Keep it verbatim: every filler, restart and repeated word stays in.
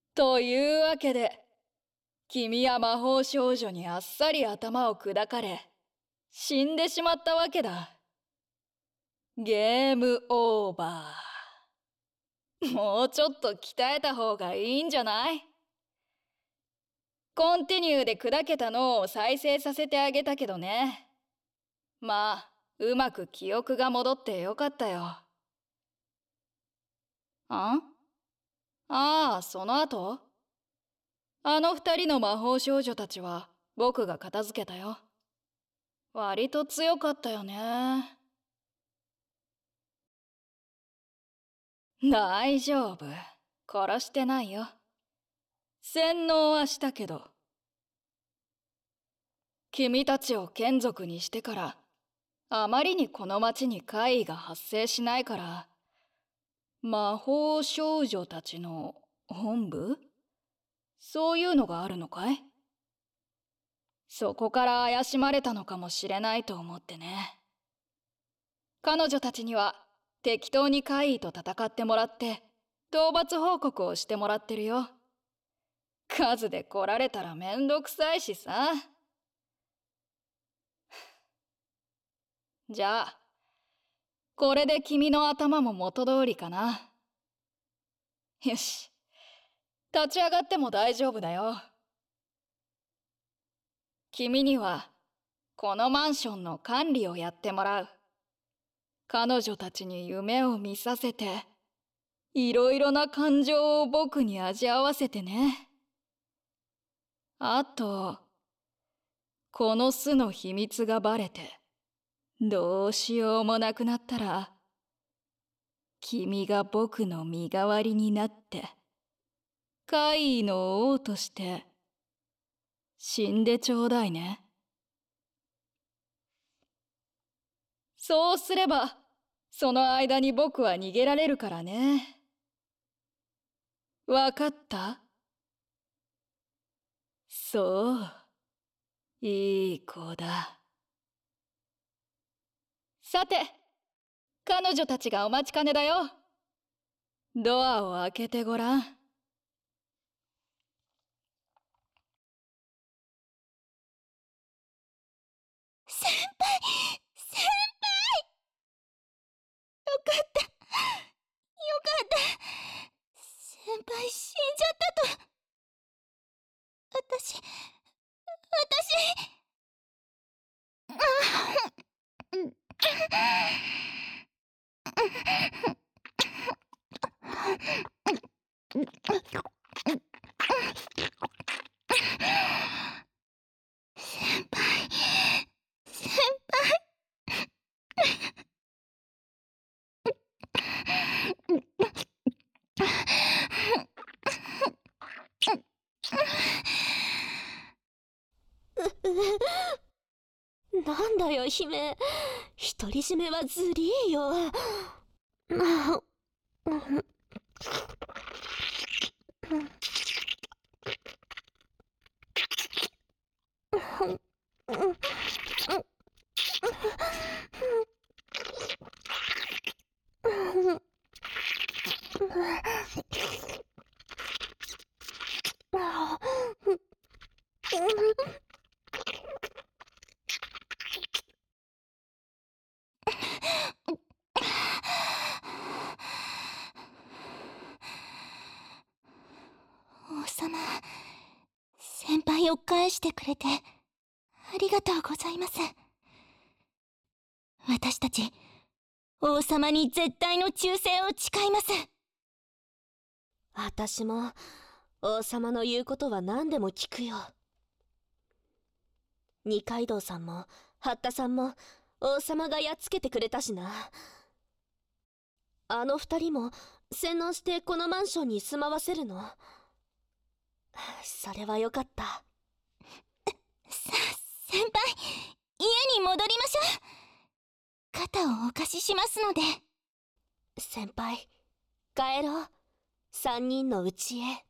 というわけで、君は魔法少女にあっさり頭を砕かれ、死んでしまったわけだ。ゲームオーバー。もうちょっと鍛えた方がいいんじゃない？コンティニューで砕けた脳を再生させてあげたけどね。まあ、うまく記憶が戻ってよかったよ。あ？ああ、その後？あの二人の魔法少女たちは僕が片付けたよ。割と強かったよね。大丈夫。殺してないよ。洗脳はしたけど。君たちを眷属にしてから、あまりにこの町に怪異が発生しないから、魔法少女たちの本部？そういうのがあるのかい？そこから怪しまれたのかもしれないと思ってね。彼女たちには適当に怪異と戦ってもらって討伐報告をしてもらってるよ。数で来られたらめんどくさいしさ。じゃあこれで君の頭も元通りかな。よし、立ち上がっても大丈夫だよ。君にはこのマンションの管理をやってもらう。彼女たちに夢を見させて、いろいろな感情を僕に味合わせてね。あと、この巣の秘密がバレて、どうしようもなくなったら、君が僕の身代わりになって、怪異の王として死んでちょうだいね。そうすれば、その間に僕は逃げられるからね。わかった？そう、いい子だ。さて、彼女たちがお待ちかねだよ。ドアを開けてごらん。 先輩、先輩！よかった、よかった。先輩死んじゃったと。私、私。先輩、先輩。なんだよ姫、独り占めはずりーよ。王様、先輩を返してくれてありがとうございます。私たち王様に絶対の忠誠を誓います。私も王様の言うことは何でも聞くよ。二階堂さんも八田さんも王様がやっつけてくれたしな。あの二人も洗脳してこのマンションに住まわせるの。それはよかった。さ先輩、家に戻りましょう。肩をお貸ししますので。先輩、帰ろう。三人の家へ。